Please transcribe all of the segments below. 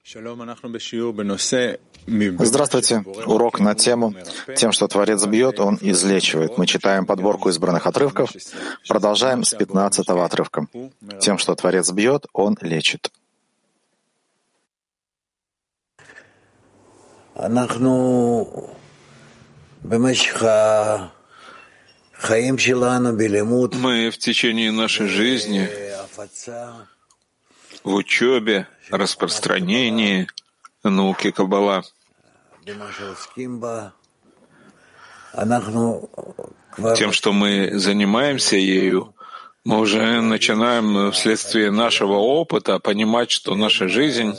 Здравствуйте. Урок на тему «Тем, что Творец бьет, Он излечивает». Мы читаем подборку избранных отрывков. Продолжаем с 15-го отрывка. «Тем, что Творец бьет, Он лечит». Мы в течение нашей жизни в учебе, распространении науки Каббала тем, что мы занимаемся ею, мы уже начинаем вследствие нашего опыта понимать, что наша жизнь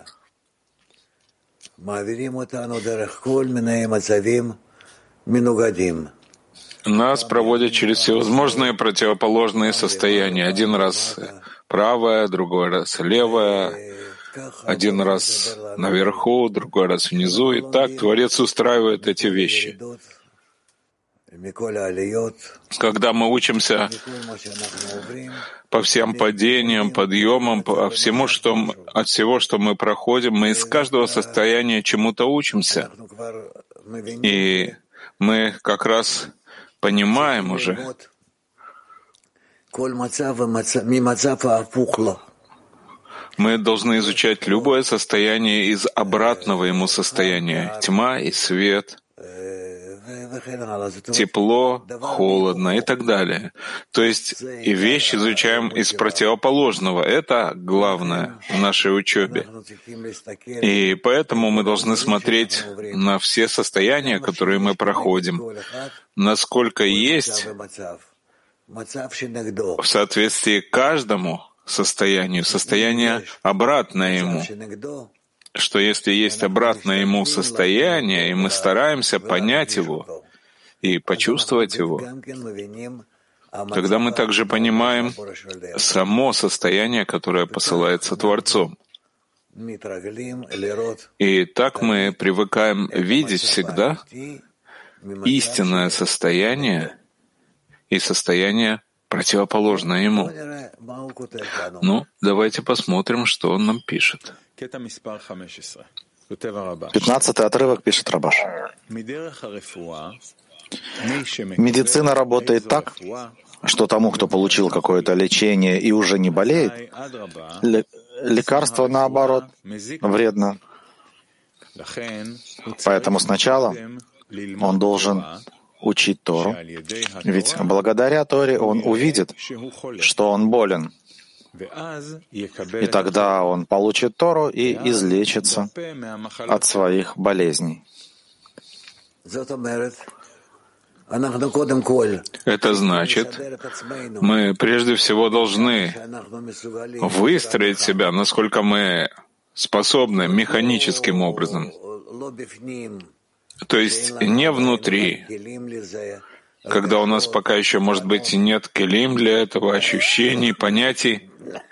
нас проводит через всевозможные противоположные состояния. Один раз правое, другой раз левое, один раз наверху, другой раз внизу. И так Творец устраивает эти вещи. Когда мы учимся по всем падениям, подъемам, от всего, что мы проходим, мы из каждого состояния чему-то учимся. И мы как раз понимаем уже, мы должны изучать любое состояние из обратного ему состояния. Тьма и свет, тепло, холодно и так далее. То есть и вещи изучаем из противоположного. Это главное в нашей учебе. И поэтому мы должны смотреть на все состояния, которые мы проходим, насколько есть в соответствии к каждому состоянию, состояние обратное ему. Что если есть обратное ему состояние, и мы стараемся понять его и почувствовать его, тогда мы также понимаем само состояние, которое посылается Творцом. И так мы привыкаем видеть всегда истинное состояние и состояние, противоположное ему. Ну, давайте посмотрим, что он нам пишет. 15-й отрывок пишет Рабаш. Медицина работает так, что тому, кто получил какое-то лечение и уже не болеет, лекарство, наоборот, вредно. Поэтому сначала он должен учить Тору, ведь благодаря Торе он увидит, что он болен. И тогда он получит Тору и излечится от своих болезней. Это значит, мы прежде всего должны выстроить себя, насколько мы способны, механическим образом. То есть не внутри, когда у нас пока еще, может быть, нет келим для этого, ощущений, понятий.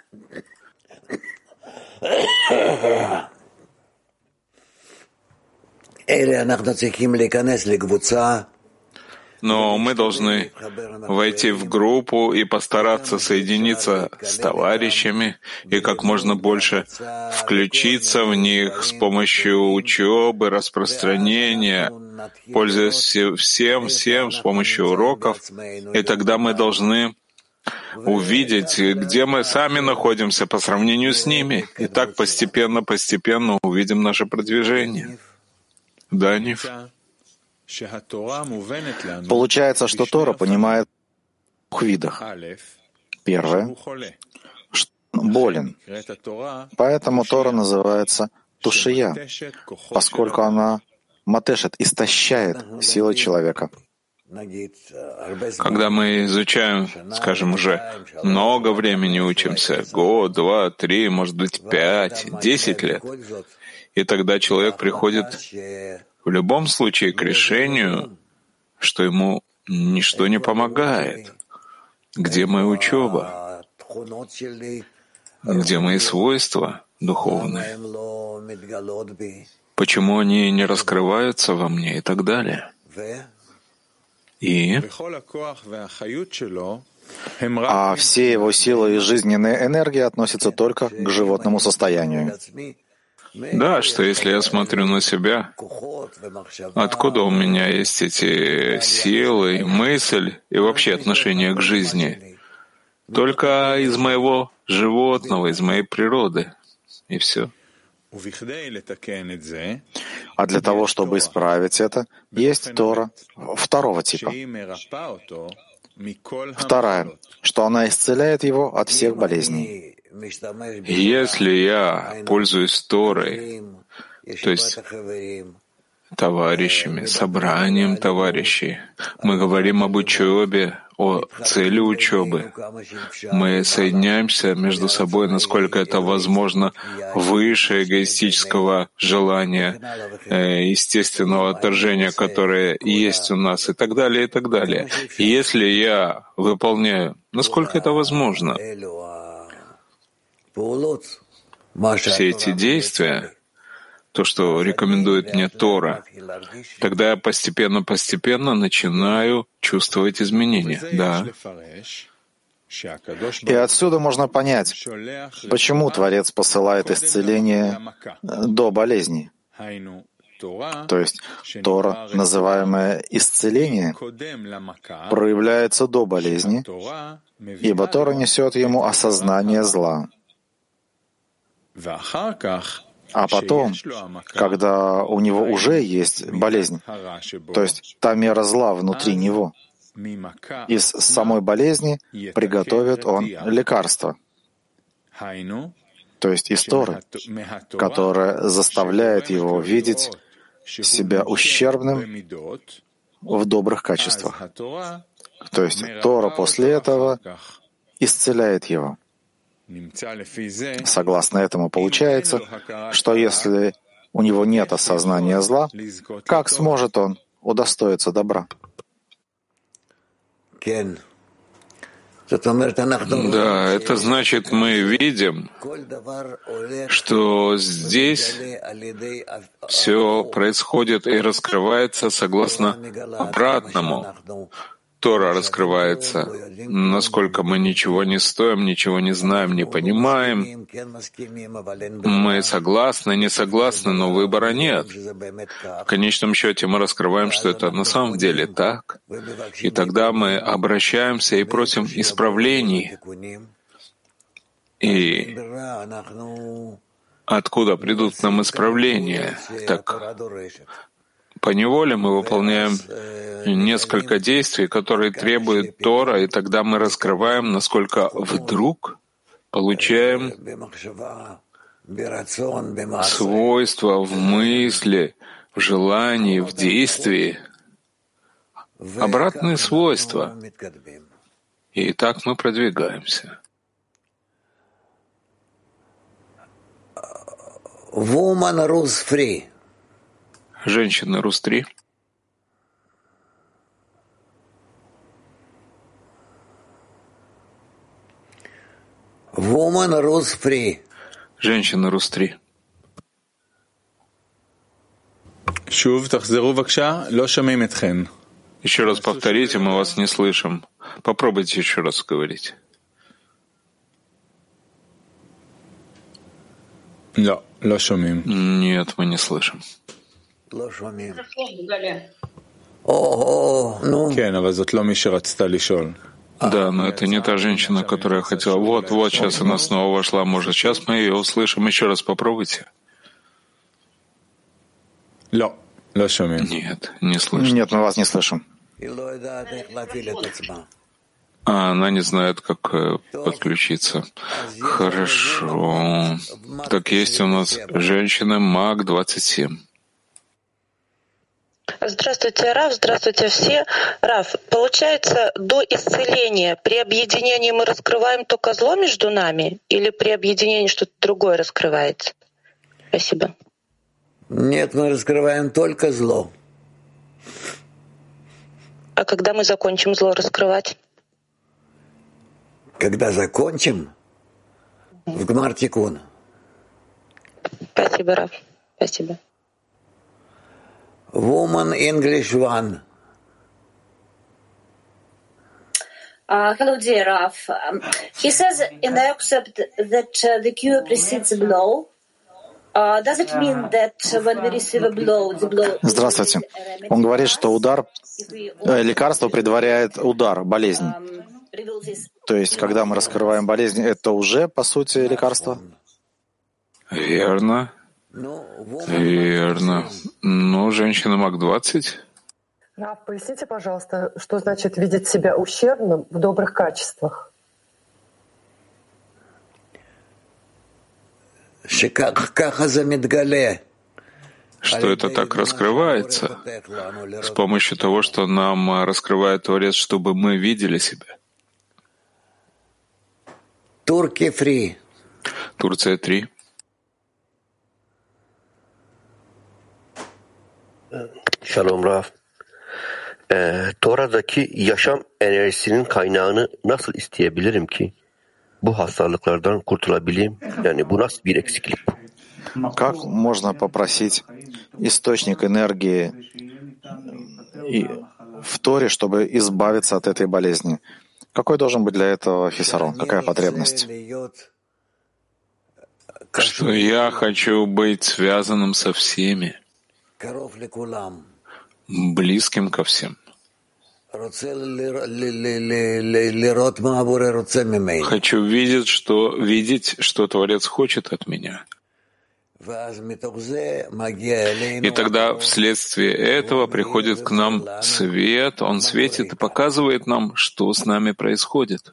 Но мы должны войти в группу и постараться соединиться с товарищами и как можно больше включиться в них с помощью учебы, распространения, пользуясь всем с помощью уроков. И тогда мы должны увидеть, где мы сами находимся по сравнению с ними. И так постепенно увидим наше продвижение. Да, Ниф? Получается, что Тора понимает в двух видах. Первое, что он болен. Поэтому Тора называется тушия, поскольку она матешет, истощает силы человека. Когда мы изучаем, скажем, уже много времени учимся, год, 2, 3, может быть, 5, 10 лет, и тогда человек приходит в любом случае к решению, что ему ничто не помогает. Где моя учеба? Где мои свойства духовные? Почему они не раскрываются во мне и так далее? А все его силы и жизненная энергия относятся только к животному состоянию. Да, что если я смотрю на себя, откуда у меня есть эти силы, и мысль, и вообще отношение к жизни? Только из моего животного, из моей природы. И все. А для того, чтобы исправить это, есть Тора второго типа. Вторая, что она исцеляет его от всех болезней. Если я пользуюсь Торой, то есть товарищами, собранием товарищей, мы говорим об учебе, о цели учебы. Мы соединяемся между собой, насколько это возможно, выше эгоистического желания, естественного отторжения, которое есть у нас, и так далее, и так далее. И если я выполняю, насколько это возможно, все эти действия, то, что рекомендует мне Тора, тогда я постепенно начинаю чувствовать изменения. Да. И отсюда можно понять, почему Творец посылает исцеление до болезни. То есть Тора, называемое исцеление, проявляется до болезни, ибо Тора несет ему осознание зла. А потом, когда у него уже есть болезнь, то есть та мера зла внутри него, из самой болезни приготовит он лекарство, то есть из Торы, которая заставляет его видеть себя ущербным в добрых качествах. То есть Тора после этого исцеляет его. Согласно этому получается, что если у него нет осознания зла, как сможет он удостоиться добра? Да, это значит, мы видим, что здесь все происходит и раскрывается согласно обратному. Тора раскрывается, насколько мы ничего не стоим, ничего не знаем, не понимаем. Мы согласны, не согласны, но выбора нет. В конечном счете мы раскрываем, что это на самом деле так. И тогда мы обращаемся и просим исправлений. И откуда придут к нам исправления? Так поневоле мы выполняем несколько действий, которые требует Тора, и тогда мы раскрываем, насколько вдруг получаем свойства в мысли, в желании, в действии, обратные свойства. И так мы продвигаемся. Woman rules free. Женщины Рус-3. Woman rules free. Женщины Рус-3. Еще раз повторите, мы вас не слышим. Попробуйте еще раз говорить. Нет, мы не слышим. Да, но это не та женщина, которая хотела. Вот, сейчас она снова вошла. Может, сейчас мы ее услышим. Еще раз попробуйте. Нет, не слышно. Нет, мы вас не слышим. А она не знает, как подключиться. Хорошо. Так есть у нас женщина МАГ 27. Здравствуйте, Раф, здравствуйте все. Раф, получается, до исцеления при объединении мы раскрываем только зло между нами или при объединении что-то другое раскрывается? Спасибо. Нет, мы раскрываем только зло. А когда мы закончим зло раскрывать? Когда закончим, в Гмар Тикун. Спасибо, Раф. Спасибо. Woman English 1. Hello, dear Raf. He says in the excerpt that the cure precedes the blow. Здравствуйте. Он говорит, что лекарство предваряет удар, болезнь. То есть, когда мы раскрываем болезнь, это уже, по сути, лекарство? Верно. Верно. Но женщина МАК-20? Поясните, пожалуйста, что значит видеть себя ущербным в добрых качествах? Что это так раскрывается с помощью того, что нам раскрывает Творец, чтобы мы видели себя. Турция 3. Shalom Rav. Tora'daki yaşam enerjisinin kaynağını nasıl isteyebilirim ki bu hastalıklardan kurtulabileyim? Yani bu nasıl bir eksiklik? Как можно попросить источник энергии в Торе, чтобы избавиться от этой болезни? Какой должен быть для этого хисарон? Какая потребность? Что я хочу быть связанным со всеми, близким ко всем. Хочу видеть, что Творец хочет от меня. И тогда вследствие этого приходит к нам свет, он светит и показывает нам, что с нами происходит.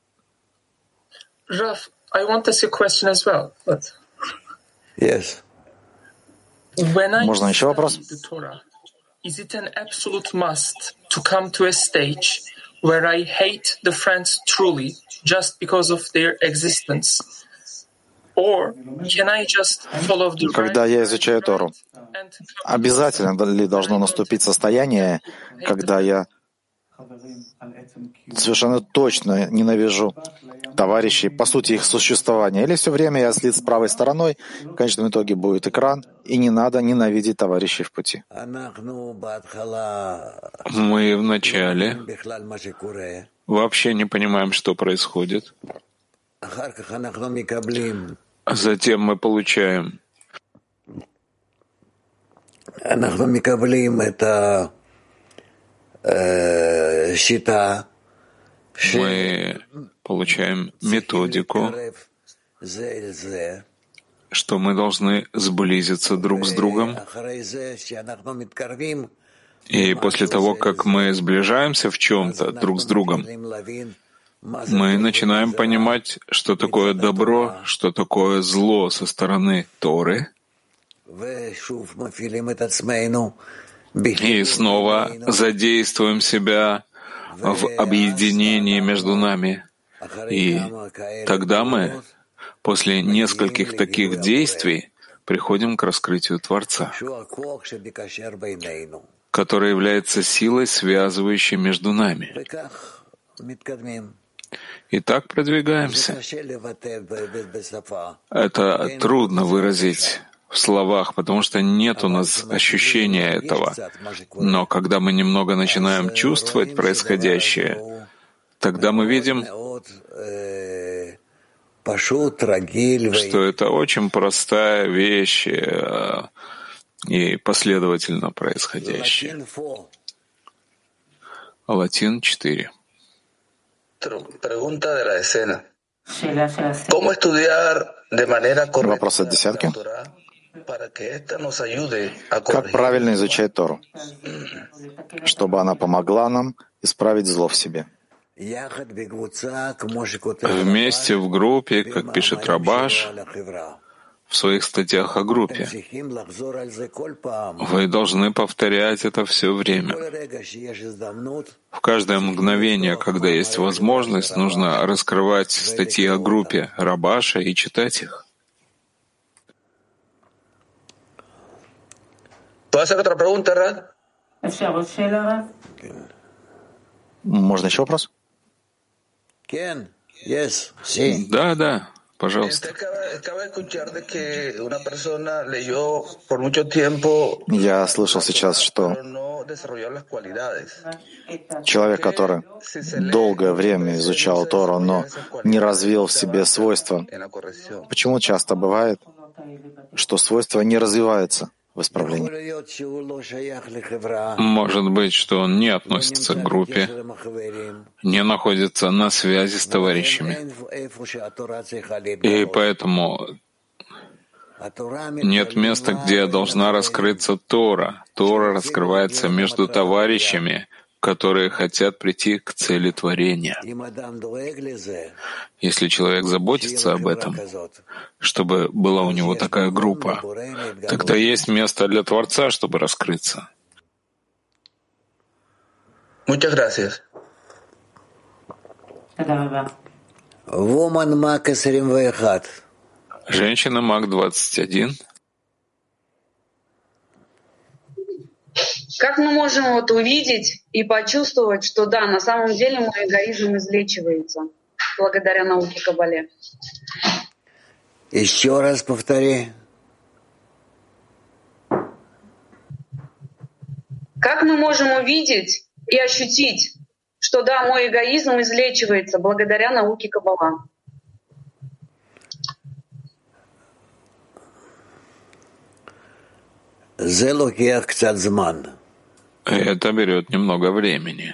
Rav, I want to ask you a question as well. But... Yes. Можно еще вопрос? Is it an absolute must to come to a stage where I hate the friends truly just because of their existence? Or can I just follow the Когда я изучаю Тору, обязательно ли должно наступить состояние, когда я совершенно точно ненавижу товарищей, по сути, их существования? Или все время я слит с правой стороной, в конечном итоге будет экран, и не надо ненавидеть товарищей в пути? Мы вначале вообще не понимаем, что происходит. Затем мы получаем. Мы получаем методику, что мы должны сблизиться друг с другом. И после того, как мы сближаемся в чем-то друг с другом, мы начинаем понимать, что такое добро, что такое зло со стороны Торы. И снова задействуем себя в объединении между нами. И тогда мы, после нескольких таких действий, приходим к раскрытию Творца, который является силой, связывающей между нами. И так продвигаемся. Это трудно выразить в словах, потому что нет у нас ощущения этого. Но когда мы немного начинаем чувствовать происходящее, тогда мы видим, что это очень простая вещь и последовательно происходящее. Латин 4. Вопрос от десятки. Как правильно изучать Тору, чтобы она помогла нам исправить зло в себе? Вместе в группе, как пишет Рабаш в своих статьях о группе, вы должны повторять это все время. В каждое мгновение, когда есть возможность, нужно раскрывать статьи о группе Рабаша и читать их. Можно еще вопрос? Да, пожалуйста. Я слышал сейчас, что человек, который долгое время изучал Тору, но не развил в себе свойства, почему часто бывает, что свойство не развивается в исправлении. Может быть, что он не относится к группе, не находится на связи с товарищами. И поэтому нет места, где должна раскрыться Тора. Тора раскрывается между товарищами, которые хотят прийти к цели творения. Если человек заботится об этом, чтобы была у него такая группа, тогда есть место для Творца, чтобы раскрыться. Muchas gracias. Woman Mach 21. Женщина Маг 21. Как мы можем увидеть и почувствовать, что да, на самом деле мой эгоизм излечивается благодаря науке Каббале? Еще раз повтори. Как мы можем увидеть и ощутить, что да, мой эгоизм излечивается благодаря науке Каббала? Это берет немного времени.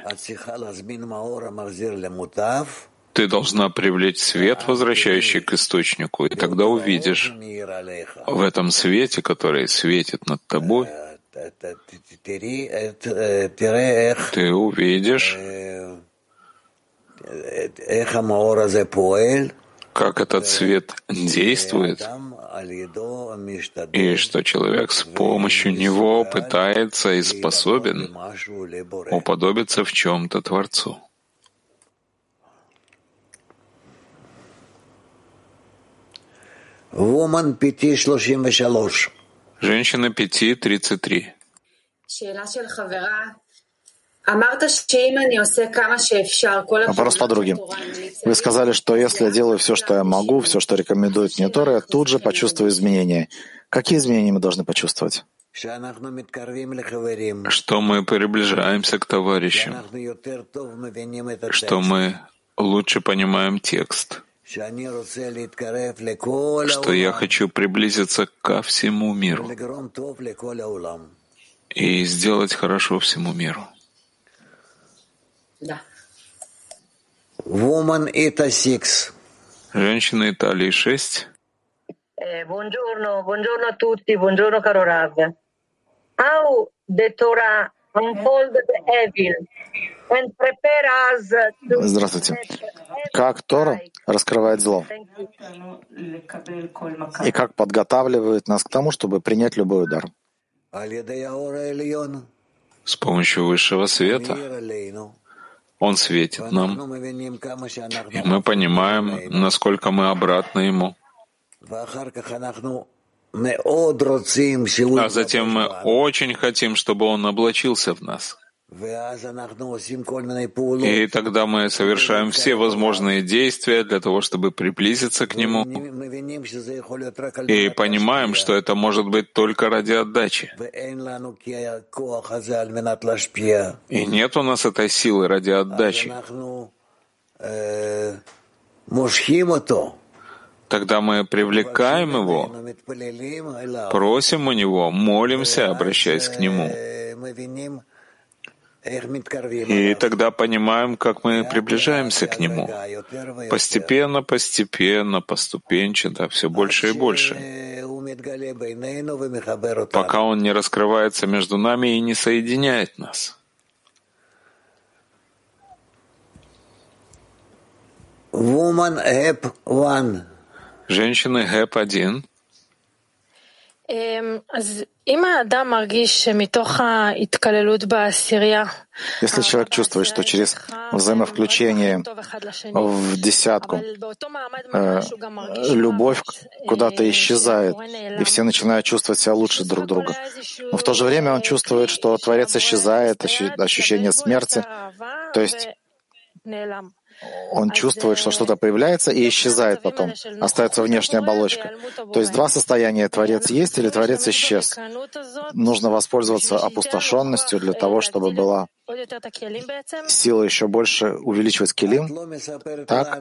Ты должна привлечь свет, возвращающий к источнику, и тогда увидишь в этом свете, который светит над тобой, ты увидишь, как этот свет действует, и что человек с помощью него пытается и способен уподобиться в чем-то Творцу. Женщина 5:33. Вопрос подруги. Вы сказали, что если я делаю все, что я могу, все, что рекомендует мне Тора, я тут же почувствую изменения. Какие изменения мы должны почувствовать? Что мы приближаемся к товарищам, что мы лучше понимаем текст, что я хочу приблизиться ко всему миру и сделать хорошо всему миру. Да. Woman Ita 6. Женщина Италии 6. Buongiorno a tutti, buongiorno caro Rav. How the Torah unfold the evil and prepare us to... Здравствуйте. Как Тора раскрывает зло и как подготавливает нас к тому, чтобы принять любой удар? С помощью высшего света. Он светит нам, и мы понимаем, насколько мы обратны Ему. А затем мы очень хотим, чтобы Он облачился в нас. И тогда мы совершаем все возможные действия для того, чтобы приблизиться к Нему. И понимаем, что это может быть только ради отдачи. И нет у нас этой силы ради отдачи. Тогда мы привлекаем Его, просим у Него, молимся, обращаясь к Нему. И тогда понимаем, как мы приближаемся к Нему. Постепенно, поступенчато, все больше и больше. Пока Он не раскрывается между нами и не соединяет нас. Женщины ГЭП 1. Если человек чувствует, что через взаимовключение в десятку любовь куда-то исчезает, и все начинают чувствовать себя лучше друг друга, но в то же время он чувствует, что Творец исчезает, ощущение смерти, то есть он чувствует, что что-то появляется и исчезает потом. Остается внешняя оболочка. То есть два состояния: Творец есть или Творец исчез. Нужно воспользоваться опустошенностью для того, чтобы была Сила еще больше увеличивает килим. Так?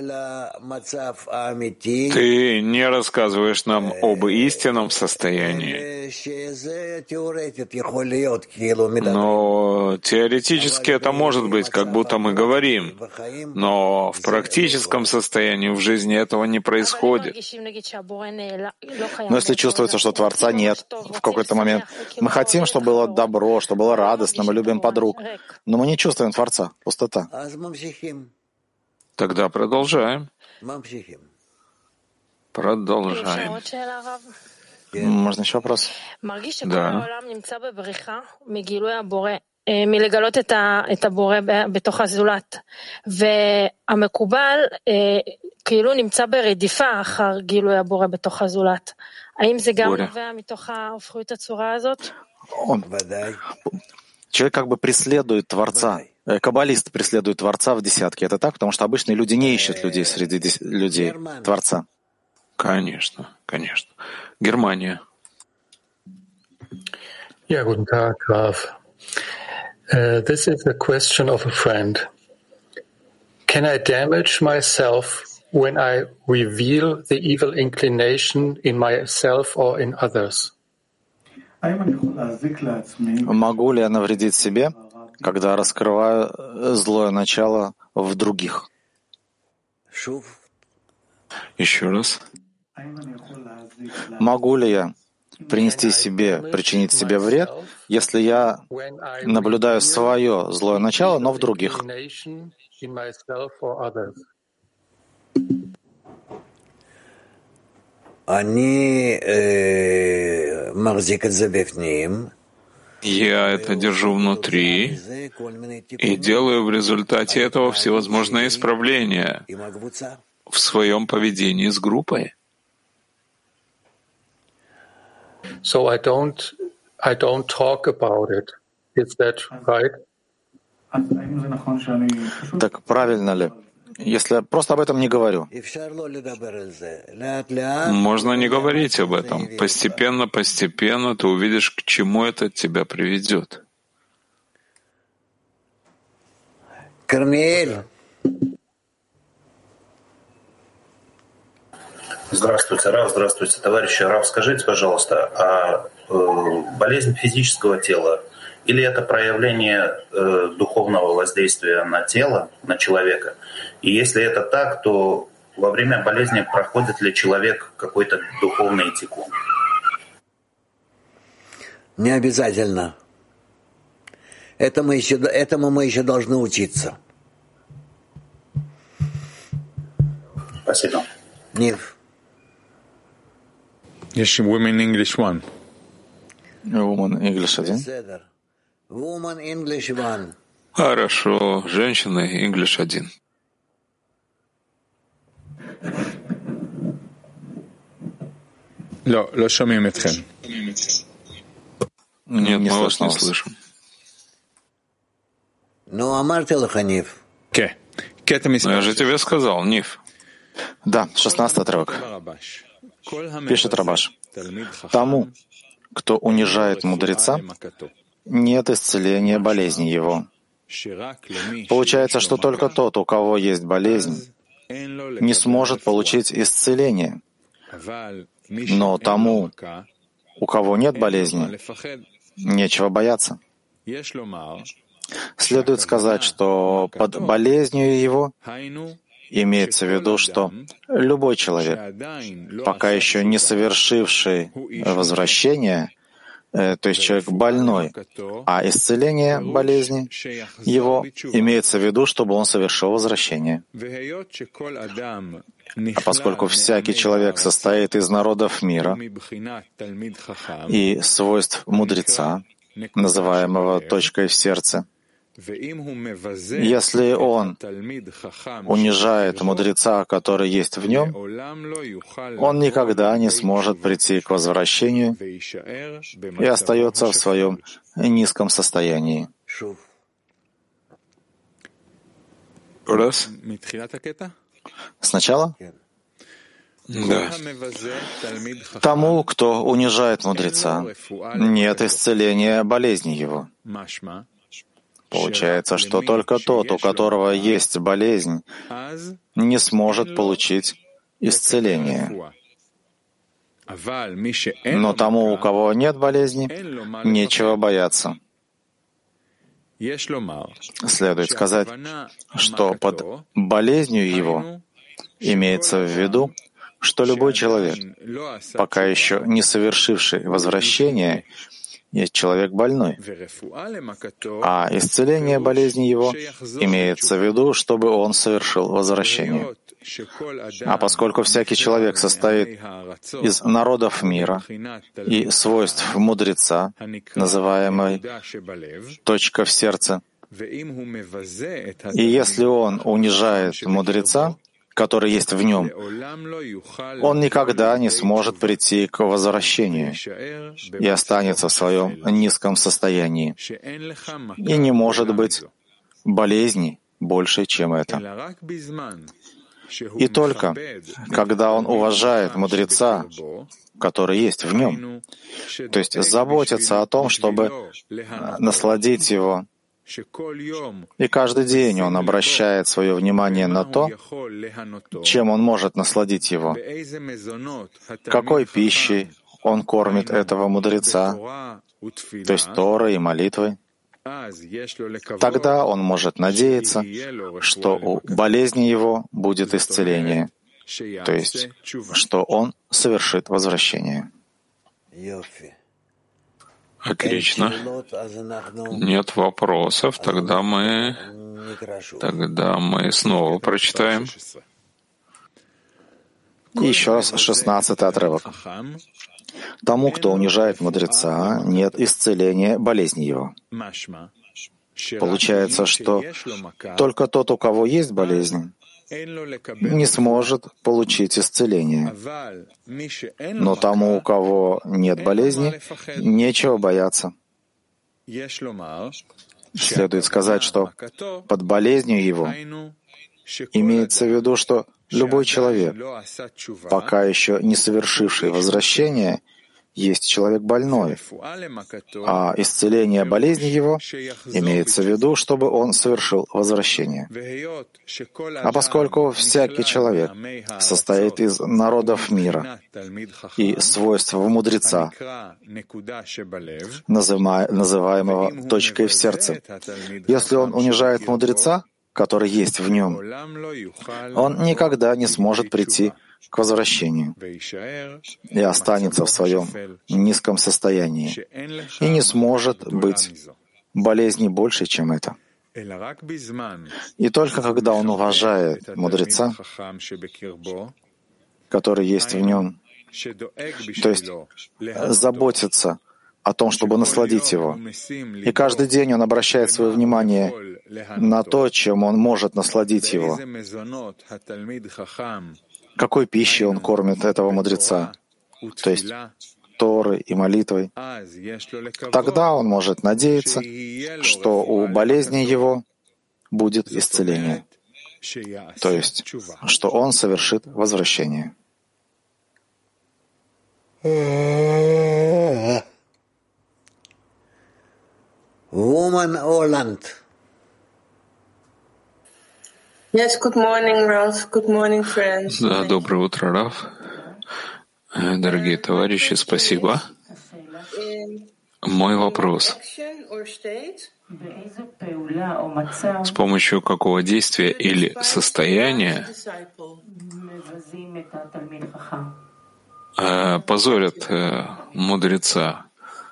Ты не рассказываешь нам об истинном состоянии. Но теоретически это может быть, как будто мы говорим. Но в практическом состоянии в жизни этого не происходит. Но если чувствуется, что Творца нет в какой-то момент, мы хотим, чтобы было добро, чтобы было радостно, мы любим подруг, но мы не чувствуем Творца, пустота. Тогда продолжаем. Продолжаем. Можно еще вопрос? Да. מלגלות את הבורא בתוך הזולת. והמקובל כאילו נמצא ברדיפה אחר גילוי הבורא בתוך הזולת. האם זה גם נובע מתוך ההופכות הצורה הזאת? Человек как бы преследует Творца. Каббалист преследует Творца в десятке. Это так? Потому что обычные люди не ищут людей среди людей Творца. Конечно, конечно. Германия. Ja, guten Tag, Graf. This is a question of a friend. Can I damage myself when I reveal the evil inclination in myself or in others? Могу ли я навредить себе, когда раскрываю злое начало в других? Еще раз. Могу ли я причинить себе вред, если я наблюдаю свое злое начало, но в других? Я это держу внутри и делаю в результате этого всевозможные исправления в своем поведении с группой. So I don't talk about it. Is that right? Так правильно ли? Если я просто об этом не говорю. Можно не говорить об этом. Постепенно ты увидишь, к чему это тебя приведет. Кармиэль. Здравствуйте, Рав, здравствуйте, товарищи. Рав, скажите, пожалуйста, а болезнь физического тела или это проявление духовного воздействия на тело, на человека? И если это так, то во время болезни проходит ли человек какой-то духовный тикун? Не обязательно. Этому мы еще должны учиться. Спасибо. Нив. Есть Women English One. Woman English 1. Woman English 1. Хорошо. Женщины English 1. לא שומעים אתכם. Нет, мы вас не слышим. Ну, אמרתי לך, ניב. כן. קטע מספר. Я же тебе сказал, Ниф. Да, 16 отрывок. Пишет Рабаш. Тому, кто унижает мудреца, нет исцеления болезни его. Получается, что только тот, у кого есть болезнь, не сможет получить исцеление. Но тому, у кого нет болезни, нечего бояться. Следует сказать, что под болезнью его имеется в виду, что любой человек, пока еще не совершивший возвращение, то есть человек больной, а исцеление болезни его имеется в виду, чтобы он совершил возвращение. А поскольку всякий человек состоит из народов мира и свойств мудреца, называемого точкой в сердце, если он унижает мудреца, который есть в нем, он никогда не сможет прийти к возвращению и остается в своем низком состоянии. Раз. Сначала? Да. Тому, кто унижает мудреца, нет исцеления болезни его. Получается, что только тот, у которого есть болезнь, не сможет получить исцеление. Но тому, у кого нет болезни, нечего бояться. Следует сказать, что под болезнью его имеется в виду, что любой человек, пока еще не совершивший возвращение, есть человек больной. А исцеление болезни его имеется в виду, чтобы он совершил возвращение. А поскольку всякий человек состоит из народов мира и свойств мудреца, называемой точка в сердце, и если он унижает мудреца, который есть в нем, он никогда не сможет прийти к возвращению и останется в своем низком состоянии. И не может быть болезни больше, чем это. И только когда он уважает мудреца, который есть в нем, то есть заботится о том, чтобы насладить его, и каждый день он обращает свое внимание на то, чем он может насладить его, какой пищей он кормит этого мудреца, то есть Торой и молитвой. Тогда он может надеяться, что у болезни его будет исцеление, то есть что он совершит возвращение. Отлично. Нет вопросов. Тогда мы снова прочитаем. И еще раз 16-й отрывок. Тому, кто унижает мудреца, нет исцеления болезни его. Получается, что только тот, у кого есть болезнь, не сможет получить исцеление. Но тому, у кого нет болезни, нечего бояться. Следует сказать, что под болезнью его имеется в виду, что любой человек, пока еще не совершивший возвращение, есть человек больной, а исцеление болезни его имеется в виду, чтобы он совершил возвращение. А поскольку всякий человек состоит из народов мира и свойств мудреца, называемого точкой в сердце, если он унижает мудреца, который есть в нем, он никогда не сможет прийти к возвращению и останется в своем низком состоянии и не сможет быть болезни больше, чем это. И только когда он уважает мудреца, который есть в нем, то есть заботится о том, чтобы насладить его, и каждый день он обращает свое внимание на то, чем он может насладить его, какой пищей он кормит этого мудреца, то есть Торой и молитвой, тогда он может надеяться, что у болезни его будет исцеление, то есть что он совершит возвращение. Woman Orland. Yes, good morning, Ralph. Good morning, friends. Да, доброе утро, Раф. Дорогие товарищи, спасибо. Мой вопрос. С помощью какого действия или состояния позорят мудреца?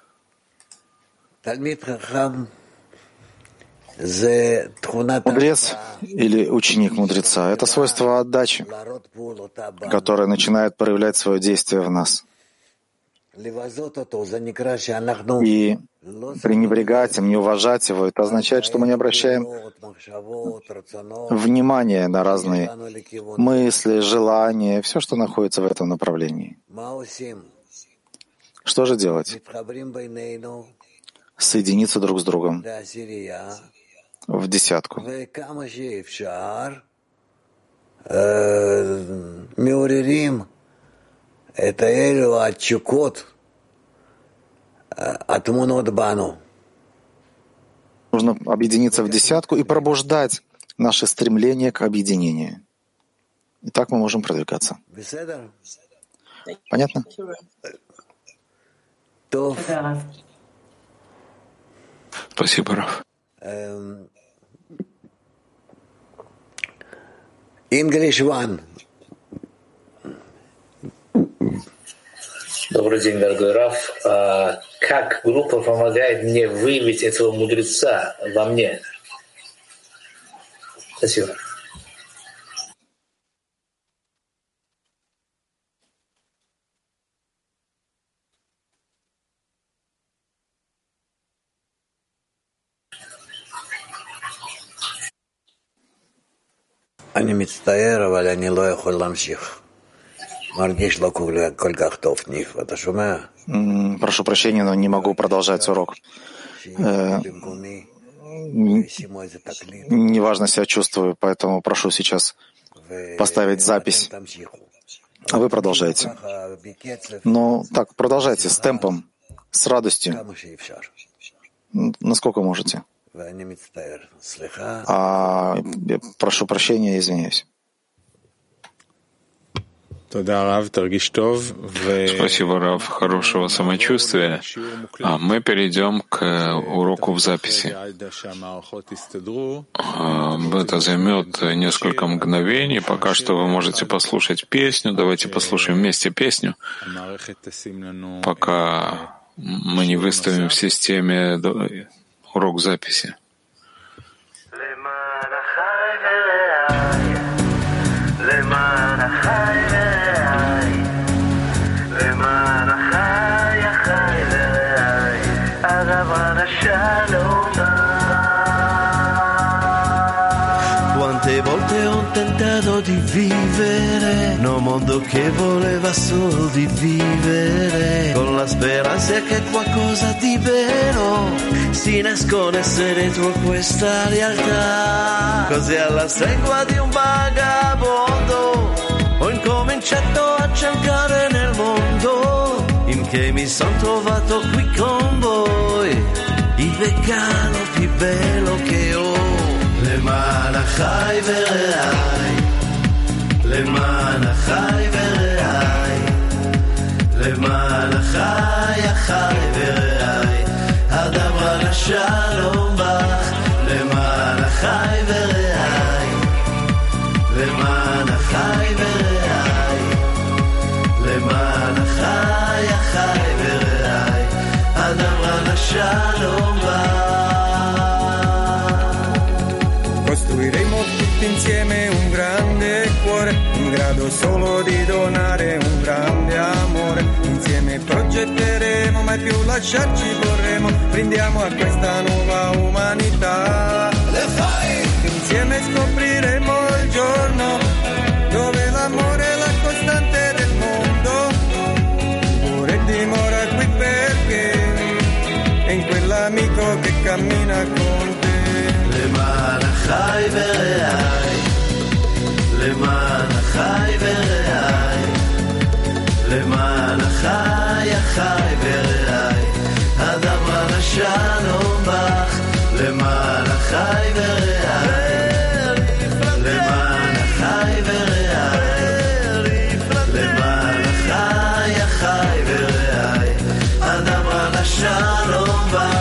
Мудрец или ученик мудреца — это свойство отдачи, которое начинает проявлять свое действие в нас. И пренебрегать им, не уважать его — это означает, что мы не обращаем внимания на разные мысли, желания, все, что находится в этом направлении. Что же делать? Соединиться друг с другом в десятку. Нужно объединиться в десятку и пробуждать наше стремление к объединению. И так мы можем продвигаться. Понятно? Спасибо, Раф. English one. Добрый день, дорогой Раф. Как группа помогает мне выявить этого мудреца во мне? Спасибо. אני מצטער, אבל אני לא יכול להמשיך. מרגיש לא כל כך טוב, ניף, אתה שומע? Прошу прощения, но не могу продолжать урок. Неважно себя чувствую, поэтому прошу сейчас поставить запись. А вы продолжаете. Но так, продолжайте с темпом, с радостью, насколько можете. Прошу прощения, извиняюсь. Спасибо, Рав. Хорошего самочувствия. А мы перейдем к уроку в записи. Это займет несколько мгновений. Пока что вы можете послушать песню. Давайте послушаем вместе песню, пока мы не выставим в системе урок записи. Quante volte ho tentato di vivere in un mondo che voleva solo di vivere, con la speranza che qualcosa di vero si nascondesse dentro questa realtà. Così alla stregua di un vagabondo ho incominciato a cercare nel mondo, in che mi son trovato qui con voi, il vegano più bello che ho. למען החי ורעי, למען החי ורעי, למען החי החי ורעי, הדברה לשלום בך, למען החי ורעי, למען החי ורעי, למען החי החי ורעי, הדברה לשלום בך. Costruiremo tutti insieme un grande cuore, in grado solo di donare un grande amore. Insieme progetteremo, mai più lasciarci vorremmo. Brindiamo a questa nuova umanità. Insieme scopriremo il giorno dove l'amore è la costante del mondo. Pure dimora qui perché è in quell'amico che cammina con te. למען החי ורעי, למען החי ורעי, למען החי החי ורעי, הדברה לשלום בך, למען החי ורעי, למען החי ורעי, למען החי החי ורעי, הדברה לשלום בך.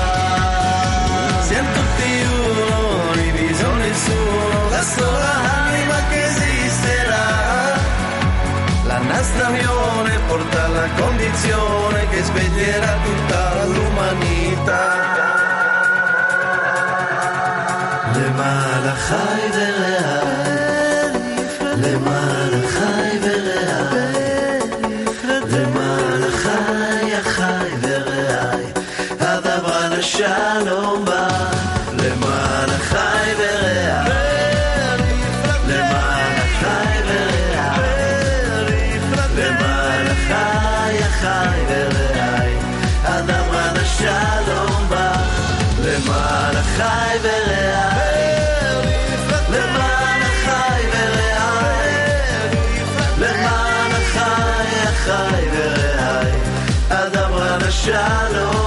La sola anima che esisterà, la nostra unione porta alla condizione che sveglierà tutta l'umanità. למען החי ורעי, למען החי ורעי, למען החי החי ורעי, הדברה לשלום בך, למען החי ורעי. חי ורעי, הדברה לשלום בך, למען החי ורעי, למען החי ורעי, למען החי החי ורעי, הדברה לשלום